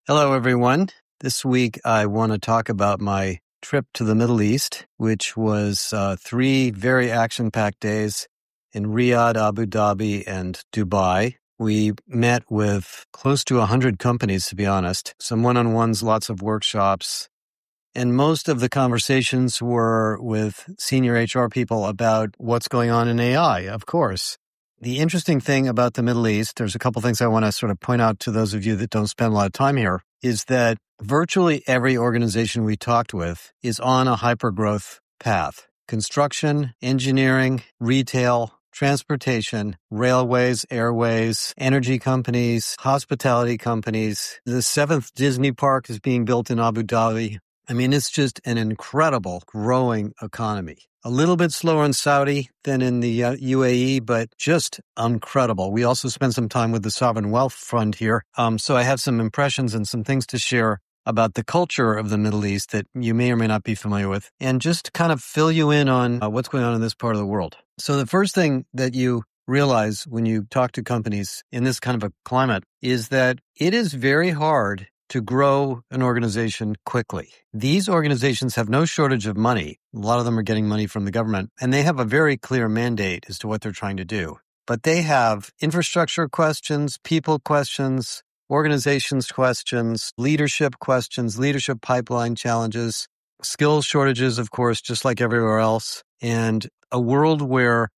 Hello, everyone. This week, I want to talk about my trip to the Middle East, which was 3 very action-packed days in Riyadh, Abu Dhabi, and Dubai. We met with close to 100 companies, to be honest, some one-on-ones, lots of workshops, and most of the conversations were with senior HR people about what's going on in AI, of course. The interesting thing about the Middle East, there's a couple things I want to sort of point out to those of you that don't spend a lot of time here, is that virtually every organization we talked with is on a hypergrowth path. Construction, engineering, retail, transportation, railways, airways, energy companies, hospitality companies. The 7th Disney park is being built in Abu Dhabi. I mean, it's just an incredible growing economy. A little bit slower in Saudi than in the UAE, but just incredible. We also spent some time with the Sovereign Wealth Fund here. So I have some impressions and some things to share about the culture of the Middle East that you may or may not be familiar with, and just kind of fill you in on what's going on in this part of the world. So the first thing that you realize when you talk to companies in this kind of a climate is that it is very hard to grow an organization quickly. These organizations have no shortage of money. A lot of them are getting money from the government, and they have a very clear mandate as to what they're trying to do. But they have infrastructure questions, people questions, organizations questions, leadership pipeline challenges, skills shortages, of course, just like everywhere else, and a world where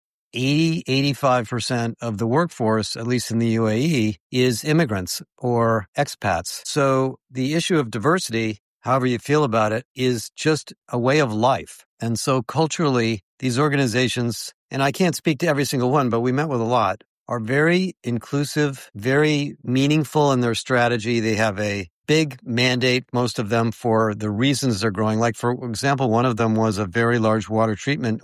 85% of the workforce, at least in the UAE, is immigrants or expats. So the issue of diversity, however you feel about it, is just a way of life. And so culturally, these organizations, and I can't speak to every single one, but we met with a lot, are very inclusive, very meaningful in their strategy. They have a big mandate, most of them, for the reasons they're growing. Like, for example, one of them was a very large water treatment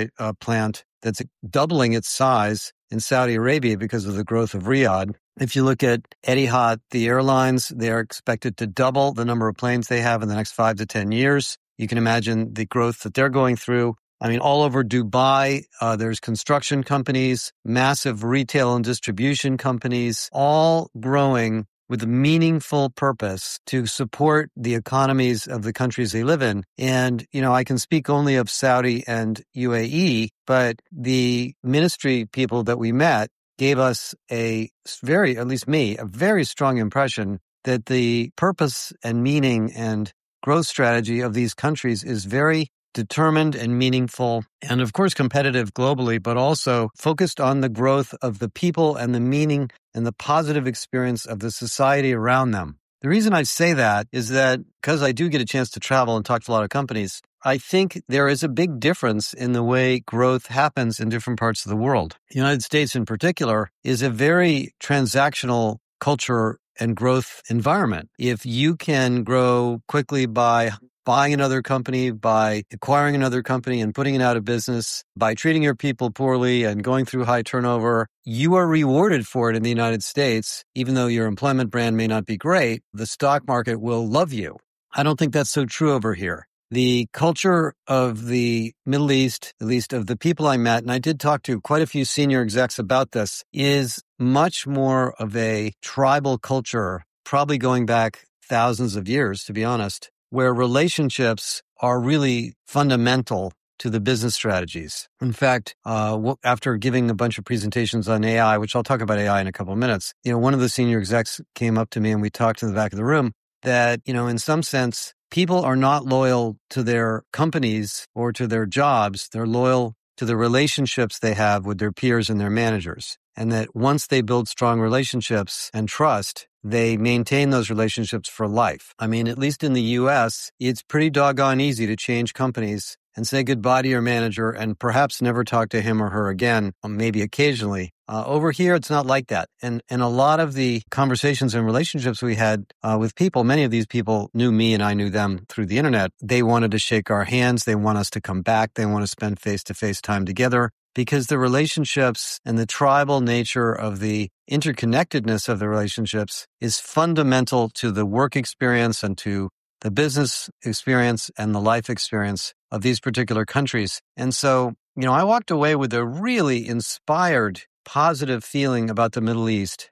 plant that's doubling its size in Saudi Arabia because of the growth of Riyadh. If you look at Etihad, the airlines, they're expected to double the number of planes they have in the next 5 to 10 years. You can imagine the growth that they're going through. I mean, all over Dubai, there's construction companies, massive retail and distribution companies, all growing with a meaningful purpose to support the economies of the countries they live in. And, I can speak only of Saudi and UAE, but the ministry people that we met gave us at least me, a very strong impression that the purpose and meaning and growth strategy of these countries is very determined and meaningful, and of course competitive globally, but also focused on the growth of the people and the meaning and the positive experience of the society around them. The reason I say that is that because I do get a chance to travel and talk to a lot of companies, I think there is a big difference in the way growth happens in different parts of the world. The United States in particular is a very transactional culture and growth environment. If you can grow quickly by buying another company, by acquiring another company and putting it out of business, by treating your people poorly and going through high turnover, you are rewarded for it in the United States. Even though your employment brand may not be great, the stock market will love you. I don't think that's so true over here. The culture of the Middle East, at least of the people I met, and I did talk to quite a few senior execs about this, is much more of a tribal culture, probably going back thousands of years, to be honest, where relationships are really fundamental to the business strategies. In fact, after giving a bunch of presentations on AI, which I'll talk about AI in a couple of minutes, one of the senior execs came up to me and we talked in the back of the room that, in some sense, people are not loyal to their companies or to their jobs. They're loyal to the relationships they have with their peers and their managers. And that once they build strong relationships and trust, they maintain those relationships for life. I mean, at least in the U.S., it's pretty doggone easy to change companies and say goodbye to your manager and perhaps never talk to him or her again, or maybe occasionally. Over here, it's not like that. And a lot of the conversations and relationships we had with people, many of these people knew me and I knew them through the internet. They wanted to shake our hands. They want us to come back. They want to spend face-to-face time together because the relationships and the tribal nature of the interconnectedness of the relationships is fundamental to the work experience and to the business experience and the life experience of these particular countries. And so, I walked away with a really inspired, positive feeling about the Middle East.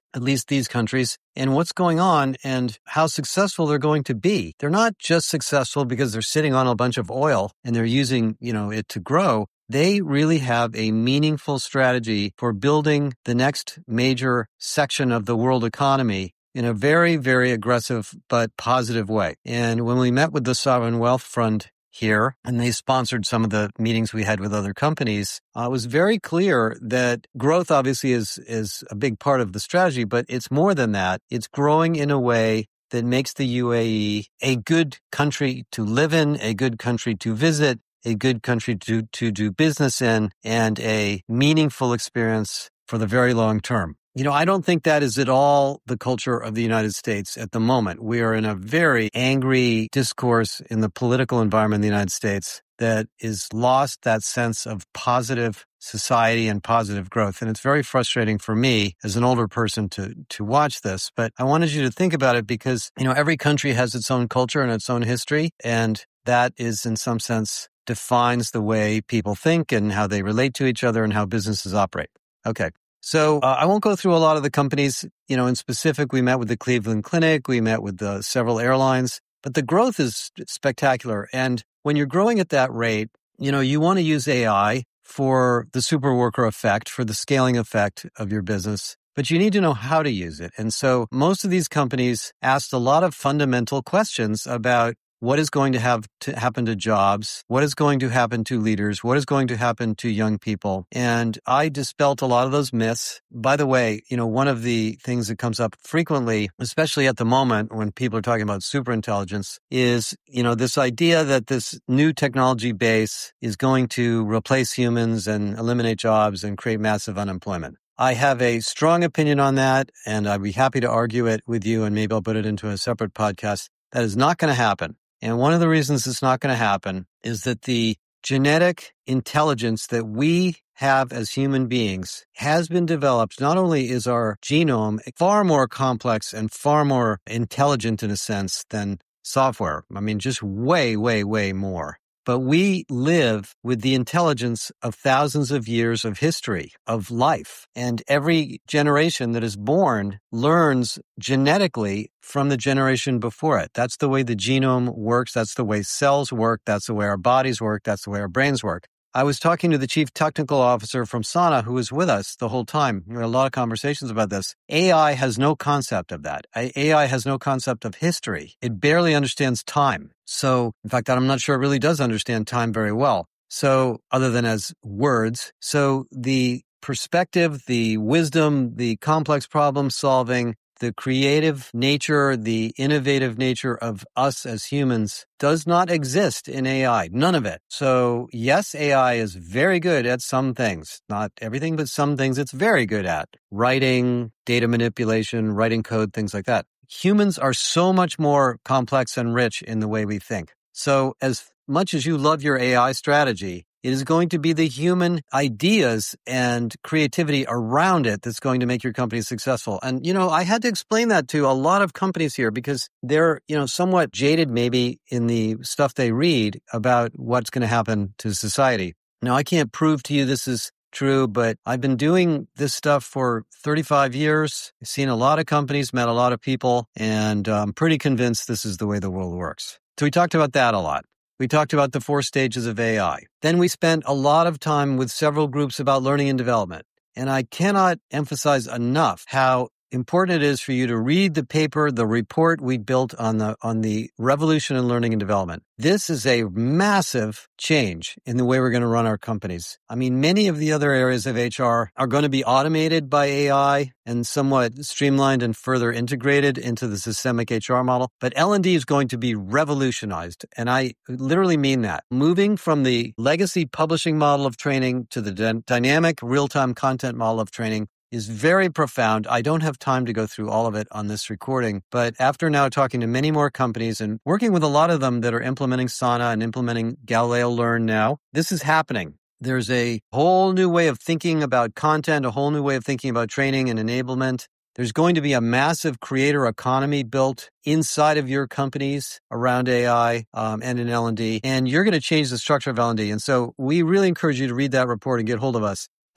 at least these countries, and what's going on and how successful they're going to be. They're not just successful because they're sitting on a bunch of oil and they're using, it to grow. They really have a meaningful strategy for building the next major section of the world economy in a very, very aggressive but positive way. And when we met with the Sovereign Wealth Fund here, and they sponsored some of the meetings we had with other companies, it was very clear that growth obviously is a big part of the strategy, but it's more than that. It's growing in a way that makes the UAE a good country to live in, a good country to visit, a good country to do business in, and a meaningful experience for the very long term. I don't think that is at all the culture of the United States at the moment. We are in a very angry discourse in the political environment in the United States that is lost that sense of positive society and positive growth. And it's very frustrating for me as an older person to watch this. But I wanted you to think about it because, every country has its own culture and its own history. And that is, in some sense, defines the way people think and how they relate to each other and how businesses operate. Okay. So I won't go through a lot of the companies, in specific. We met with the Cleveland Clinic. We met with several airlines, but the growth is spectacular. And when you're growing at that rate, you want to use AI for the super worker effect, for the scaling effect of your business, but you need to know how to use it. And so most of these companies asked a lot of fundamental questions about what is going to have to happen to jobs? What is going to happen to leaders? What is going to happen to young people? And I dispelled a lot of those myths. By the way, one of the things that comes up frequently, especially at the moment when people are talking about superintelligence, is, this idea that this new technology base is going to replace humans and eliminate jobs and create massive unemployment. I have a strong opinion on that, and I'd be happy to argue it with you, and maybe I'll put it into a separate podcast. That is not going to happen. And one of the reasons it's not going to happen is that the genetic intelligence that we have as human beings has been developed. Not only is our genome far more complex and far more intelligent in a sense than software. Just way, way, way more. But we live with the intelligence of thousands of years of history, of life. And every generation that is born learns genetically from the generation before it. That's the way the genome works. That's the way cells work. That's the way our bodies work. That's the way our brains work. I was talking to the chief technical officer from Sana, who was with us the whole time. We had a lot of conversations about this. AI has no concept of that. AI has no concept of history. It barely understands time. So, in fact, I'm not sure it really does understand time very well. So, other than as words. So, the perspective, the wisdom, the complex problem solving, the creative nature, the innovative nature of us as humans does not exist in AI. None of it. So yes, AI is very good at some things. Not everything, but some things it's very good at. Writing, data manipulation, writing code, things like that. Humans are so much more complex and rich in the way we think. So as much as you love your AI strategy, it is going to be the human ideas and creativity around it that's going to make your company successful. And, I had to explain that to a lot of companies here because they're, somewhat jaded maybe in the stuff they read about what's going to happen to society. Now, I can't prove to you this is true, but I've been doing this stuff for 35 years. I've seen a lot of companies, met a lot of people, and I'm pretty convinced this is the way the world works. So we talked about that a lot. We talked about the 4 stages of AI. Then we spent a lot of time with several groups about learning and development. And I cannot emphasize enough how important it is for you to read the paper, the report we built on the revolution in learning and development. This is a massive change in the way we're going to run our companies. Many of the other areas of HR are going to be automated by AI and somewhat streamlined and further integrated into the systemic HR model. But L&D is going to be revolutionized. And I literally mean that. Moving from the legacy publishing model of training to the dynamic real-time content model of training is very profound. I don't have time to go through all of it on this recording, but after now talking to many more companies and working with a lot of them that are implementing Sana and implementing Galileo Learn now, this is happening. There's a whole new way of thinking about content, a whole new way of thinking about training and enablement. There's going to be a massive creator economy built inside of your companies around AI and in L&D, and you're going to change the structure of L&D. And so we really encourage you to read that report and get hold of us.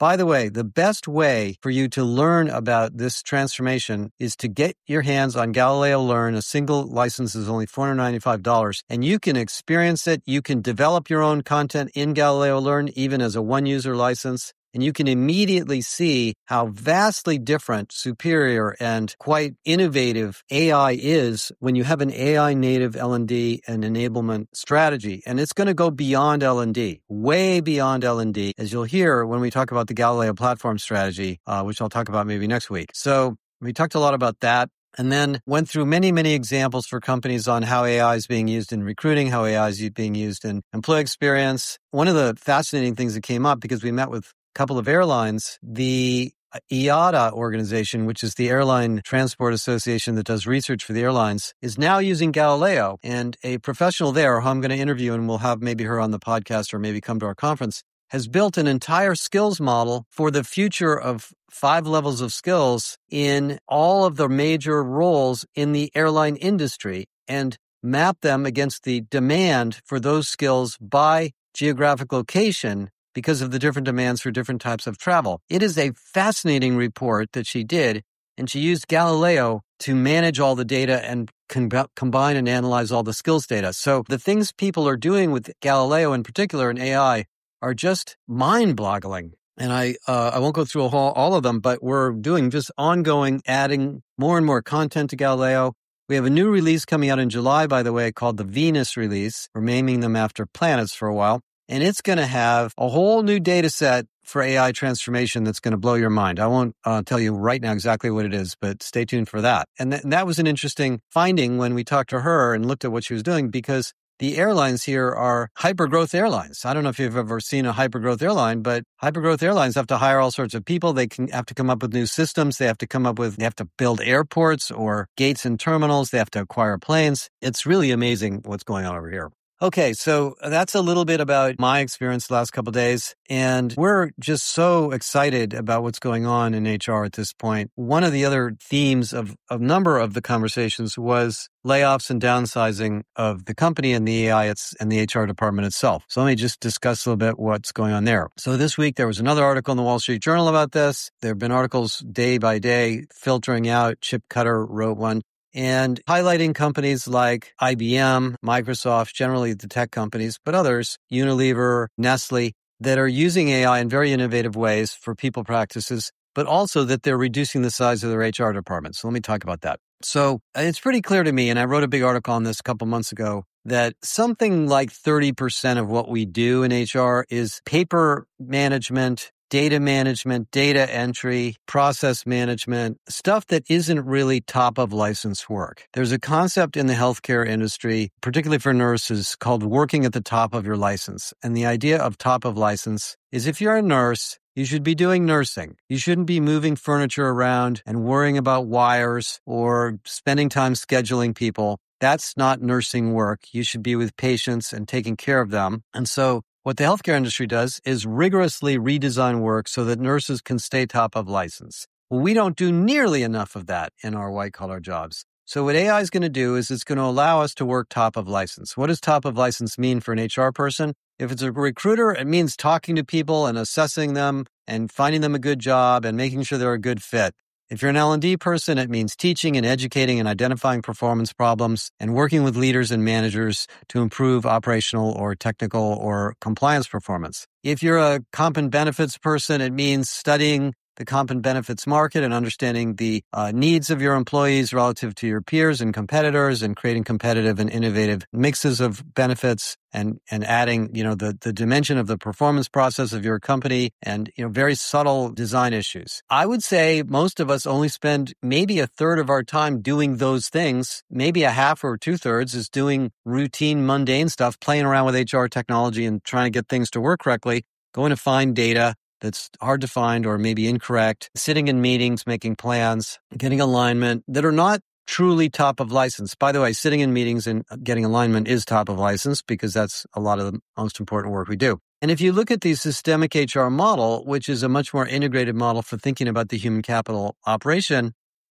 By the way, the best way for you to learn about this transformation is to get your hands on Galileo Learn. A single license is only $495, and you can experience it. You can develop your own content in Galileo Learn, even as a one-user license. And you can immediately see how vastly different, superior, and quite innovative AI is when you have an AI native L&D and enablement strategy. And it's going to go beyond L&D, way beyond L&D, as you'll hear when we talk about the Galileo platform strategy, which I'll talk about maybe next week. So we talked a lot about that. And then went through many, many examples for companies on how AI is being used in recruiting, how AI is being used in employee experience. One of the fascinating things that came up, because we met with couple of airlines, the IATA organization, which is the Airline Transport Association that does research for the airlines, is now using Galileo. And a professional there, who I'm going to interview, and we'll have maybe her on the podcast or maybe come to our conference, has built an entire skills model for the future of 5 levels of skills in all of the major roles in the airline industry and map them against the demand for those skills by geographic location, because of the different demands for different types of travel. It is a fascinating report that she did, and she used Galileo to manage all the data and combine and analyze all the skills data. So the things people are doing with Galileo in particular and AI are just mind-boggling. And I won't go through all of them, but we're doing just ongoing, adding more and more content to Galileo. We have a new release coming out in July, by the way, called the Venus release. We're naming them after planets for a while. And it's going to have a whole new data set for AI transformation that's going to blow your mind. I won't tell you right now exactly what it is, but stay tuned for that. And that was an interesting finding when we talked to her and looked at what she was doing, because the airlines here are hypergrowth airlines. I don't know if you've ever seen a hypergrowth airline, but hypergrowth airlines have to hire all sorts of people. They have to come up with new systems. They have to build airports or gates and terminals. They have to acquire planes. It's really amazing what's going on over here. Okay, so that's a little bit about my experience the last couple of days, and we're just so excited about what's going on in HR at this point. One of the other themes of a number of the conversations was layoffs and downsizing of the company and the AI and the HR department itself. So let me just discuss a little bit what's going on there. So this week there was another article in the Wall Street Journal about this. There have been articles day by day filtering out. Chip Cutter wrote one, and highlighting companies like IBM, Microsoft, generally the tech companies, but others, Unilever, Nestle, that are using AI in very innovative ways for people practices, but also that they're reducing the size of their HR department. So let me talk about that. So it's pretty clear to me, and I wrote a big article on this a couple months ago, that something like 30% of what we do in HR is paper management, data management, data entry, process management, stuff that isn't really top of license work. There's a concept in the healthcare industry, particularly for nurses, called working at the top of your license. And the idea of top of license is if you're a nurse, you should be doing nursing. You shouldn't be moving furniture around and worrying about wires or spending time scheduling people. That's not nursing work. You should be with patients and taking care of them. And so what the healthcare industry does is rigorously redesign work so that nurses can stay top of license. Well, we don't do nearly enough of that in our white-collar jobs. So what AI is going to do is it's going to allow us to work top of license. What does top of license mean for an HR person? If it's a recruiter, it means talking to people and assessing them and finding them a good job and making sure they're a good fit. If you're an L&D person, it means teaching and educating and identifying performance problems and working with leaders and managers to improve operational or technical or compliance performance. If you're a comp and benefits person, it means studying the comp and benefits market and understanding the needs of your employees relative to your peers and competitors and creating competitive and innovative mixes of benefits and adding, the dimension of the performance process of your company and, very subtle design issues. I would say most of us only spend maybe a third of our time doing those things. Maybe a half or 2/3 is doing routine, mundane stuff, playing around with HR technology and trying to get things to work correctly, going to find data that's hard to find or maybe incorrect, sitting in meetings, making plans, getting alignment that are not truly top of license. By the way, sitting in meetings and getting alignment is top of license because that's a lot of the most important work we do. And if you look at the systemic HR model, which is a much more integrated model for thinking about the human capital operation,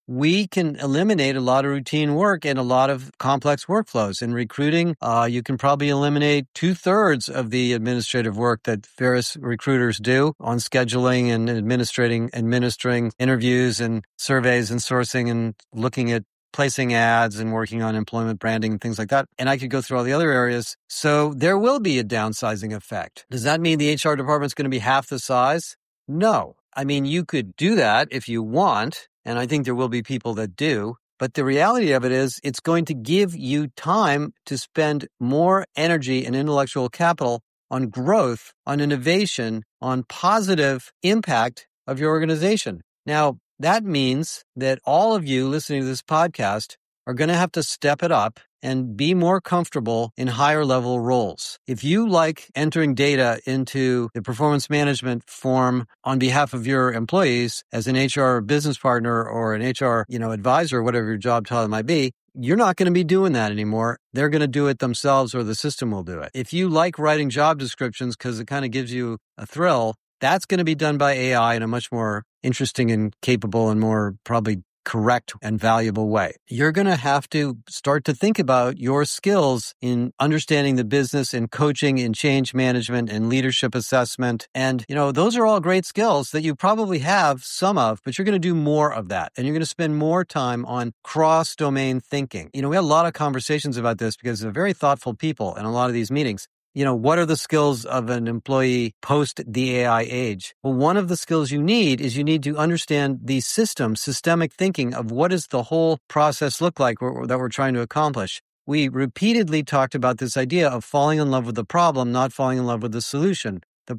we can eliminate a lot of routine work and a lot of complex workflows. In recruiting, you can probably eliminate 2/3 of the administrative work that various recruiters do on scheduling and administering interviews and surveys and sourcing and looking at placing ads and working on employment branding and things like that. And I could go through all the other areas. So there will be a downsizing effect. Does that mean the HR department's going to be half the size? No. I mean, you could do that if you want, and I think there will be people that do. But the reality of it is it's going to give you time to spend more energy and intellectual capital on growth, on innovation, on positive impact of your organization. Now, that means that all of you listening to this podcast are going to have to step it up and be more comfortable in higher level roles. If you like entering data into the performance management form on behalf of your employees as an HR business partner or an HR, advisor, whatever your job title might be, you're not going to be doing that anymore. They're going to do it themselves or the system will do it. If you like writing job descriptions because it kind of gives you a thrill, that's going to be done by AI in a much more interesting and capable and more probably correct and valuable way. You're going to have to start to think about your skills in understanding the business and coaching and change management and leadership assessment. And, those are all great skills that you probably have some of, but you're going to do more of that. And you're going to spend more time on cross-domain thinking. We had a lot of conversations about this because they're very thoughtful people in a lot of these meetings. What are the skills of an employee post the AI age? Well, one of the skills you need to understand the systemic thinking of what does the whole process look like that we're trying to accomplish. We repeatedly talked about this idea of falling in love with the problem, not falling in love with the solution.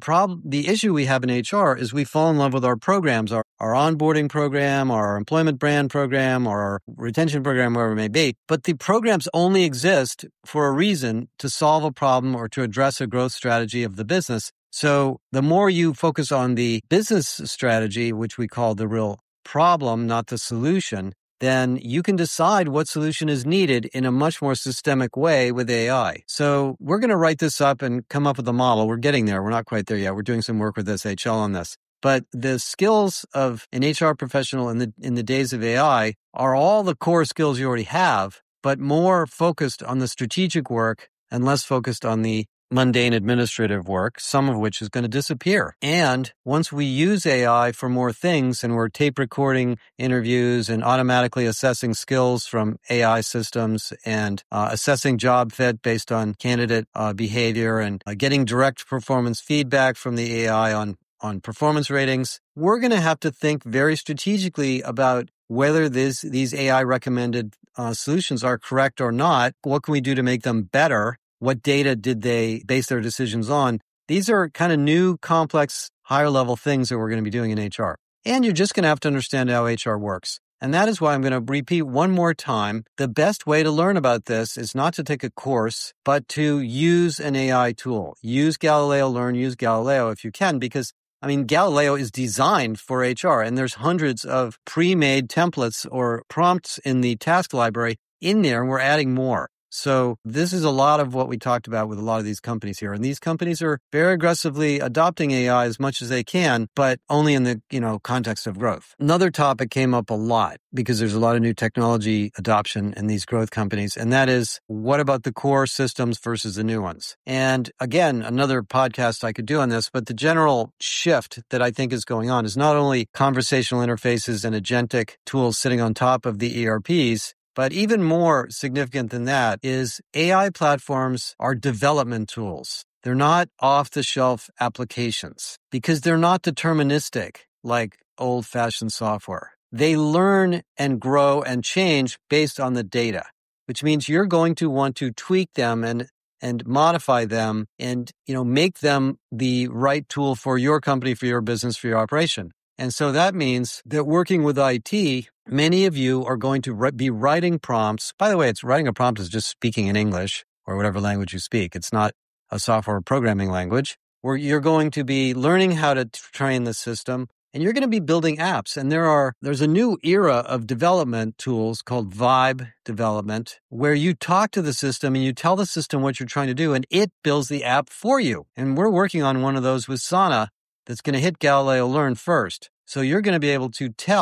The issue we have in HR is we fall in love with our programs, our onboarding program, our employment brand program, or our retention program, wherever it may be. But the programs only exist for a reason, to solve a problem or to address a growth strategy of the business. So the more you focus on the business strategy, which we call the real problem, not the solution, then you can decide what solution is needed in a much more systemic way with AI. So we're going to write this up and come up with a model. We're getting there. We're not quite there yet. We're doing some work with SHL on this. But the skills of an HR professional in the days of AI are all the core skills you already have, but more focused on the strategic work and less focused on the mundane administrative work, some of which is going to disappear. And once we use AI for more things and we're tape recording interviews and automatically assessing skills from AI systems and assessing job fit based on candidate behavior and getting direct performance feedback from the AI on performance ratings, we're going to have to think very strategically about whether these AI recommended solutions are correct or not. What can we do to make them better? What data did they base their decisions on? These are kind of new, complex, higher level things that we're going to be doing in HR. And you're just going to have to understand how HR works. And that is why I'm going to repeat one more time. The best way to learn about this is not to take a course, but to use an AI tool. Use Galileo Learn, use Galileo if you can, because Galileo is designed for HR, and there's hundreds of pre-made templates or prompts in the task library in there, and we're adding more. So this is a lot of what we talked about with a lot of these companies here. And these companies are very aggressively adopting AI as much as they can, but only in the, context of growth. Another topic came up a lot because there's a lot of new technology adoption in these growth companies. And that is, what about the core systems versus the new ones? And again, another podcast I could do on this, but the general shift that I think is going on is not only conversational interfaces and agentic tools sitting on top of the ERPs, but even more significant than that is AI platforms are development tools. They're not off-the-shelf applications because they're not deterministic like old-fashioned software. They learn and grow and change based on the data, which means you're going to want to tweak them and modify them and, make them the right tool for your company, for your business, for your operation. And so that means that working with IT, many of you are going to be writing prompts. By the way, writing a prompt is just speaking in English or whatever language you speak. It's not a software programming language where you're going to be learning how to train the system, and you're going to be building apps. And there's a new era of development tools called Vibe development, where you talk to the system and you tell the system what you're trying to do, and it builds the app for you. And we're working on one of those with Sana that's going to hit Galileo Learn first. So you're going to be able to tell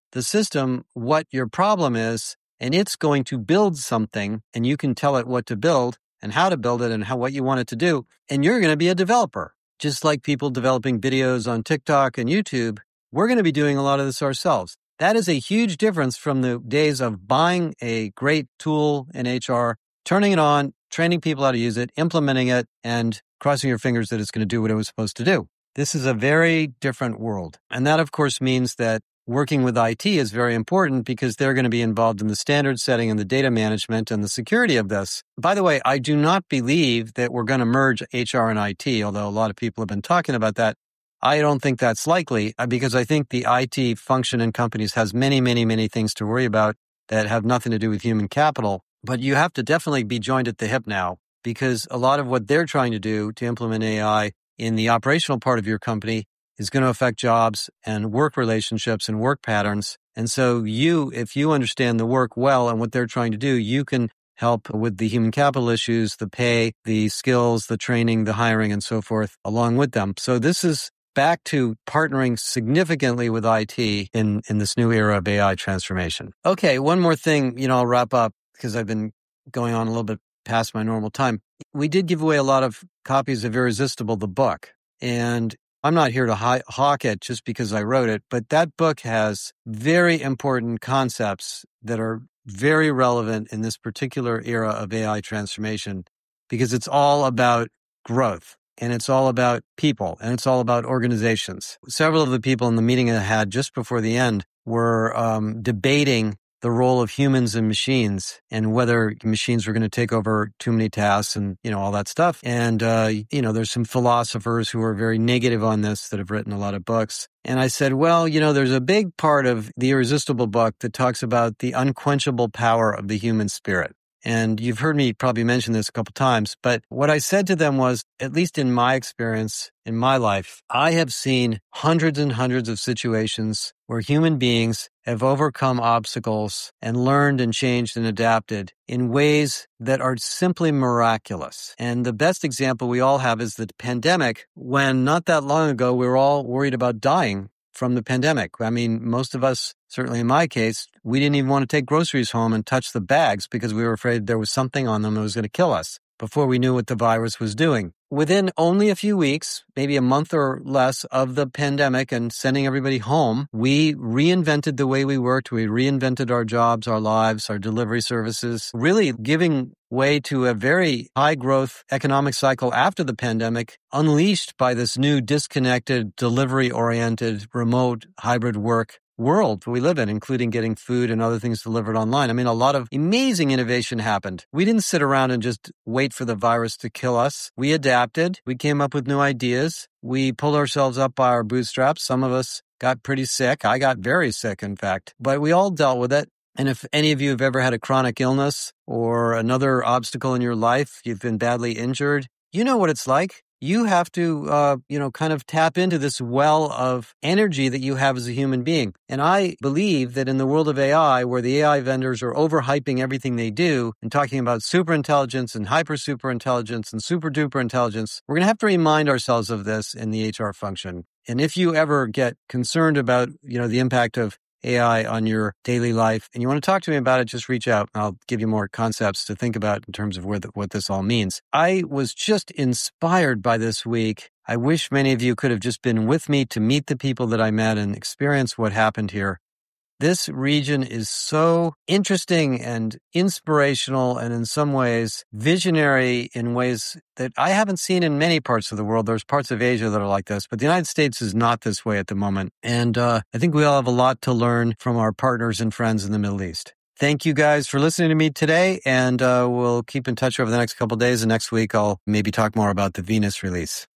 the system what your problem is, and it's going to build something, and you can tell it what to build and how to build it and what you want it to do. And you're going to be a developer. Just like people developing videos on TikTok and YouTube, we're going to be doing a lot of this ourselves. That is a huge difference from the days of buying a great tool in HR, turning it on, training people how to use it, implementing it, and crossing your fingers that it's going to do what it was supposed to do. This is a very different world. And that, of course, means that working with IT is very important because they're going to be involved in the standard setting and the data management and the security of this. By the way, I do not believe that we're going to merge HR and IT, although a lot of people have been talking about that. I don't think that's likely because I think the IT function in companies has many, many, many things to worry about that have nothing to do with human capital. But you have to definitely be joined at the hip now because a lot of what they're trying to do to implement AI in the operational part of your company is going to affect jobs and work relationships and work patterns. And so if you understand the work well and what they're trying to do, you can help with the human capital issues, the pay, the skills, the training, the hiring, and so forth along with them. So this is back to partnering significantly with IT in this new era of AI transformation. Okay, one more thing, I'll wrap up because I've been going on a little bit past my normal time. We did give away a lot of copies of Irresistible, the book. And I'm not here to hawk it just because I wrote it, but that book has very important concepts that are very relevant in this particular era of AI transformation because it's all about growth and it's all about people and it's all about organizations. Several of the people in the meeting I had just before the end were debating the role of humans and machines and whether machines were going to take over too many tasks and, all that stuff. And, there's some philosophers who are very negative on this that have written a lot of books. And I said, well, there's a big part of the Irresistible book that talks about the unquenchable power of the human spirit. And you've heard me probably mention this a couple times, but what I said to them was, at least in my experience, in my life, I have seen hundreds and hundreds of situations where human beings have overcome obstacles and learned and changed and adapted in ways that are simply miraculous. And the best example we all have is the pandemic, when not that long ago, we were all worried about dying from the pandemic. I mean, most of us, certainly in my case, we didn't even want to take groceries home and touch the bags because we were afraid there was something on them that was going to kill us before we knew what the virus was doing. Within only a few weeks, maybe a month or less of the pandemic and sending everybody home, we reinvented the way we worked. We reinvented our jobs, our lives, our delivery services, really giving way to a very high growth economic cycle after the pandemic, unleashed by this new disconnected, delivery oriented, remote hybrid work world we live in, including getting food and other things delivered online. I mean, a lot of amazing innovation happened. We didn't sit around and just wait for the virus to kill us. We adapted. We came up with new ideas. We pulled ourselves up by our bootstraps. Some of us got pretty sick. I got very sick, in fact, but we all dealt with it. And if any of you have ever had a chronic illness or another obstacle in your life, you've been badly injured, you know what it's like. You have to, kind of tap into this well of energy that you have as a human being. And I believe that in the world of AI, where the AI vendors are overhyping everything they do and talking about superintelligence and hyper superintelligence and super duper intelligence, we're going to have to remind ourselves of this in the HR function. And if you ever get concerned about, the impact of AI on your daily life, and you want to talk to me about it, just reach out and I'll give you more concepts to think about in terms of what this all means. I was just inspired by this week. I wish many of you could have just been with me to meet the people that I met and experience what happened here. This region is so interesting and inspirational and in some ways visionary in ways that I haven't seen in many parts of the world. There's parts of Asia that are like this, but the United States is not this way at the moment. And I think we all have a lot to learn from our partners and friends in the Middle East. Thank you guys for listening to me today, and we'll keep in touch over the next couple of days. And next week, I'll maybe talk more about the Venus release.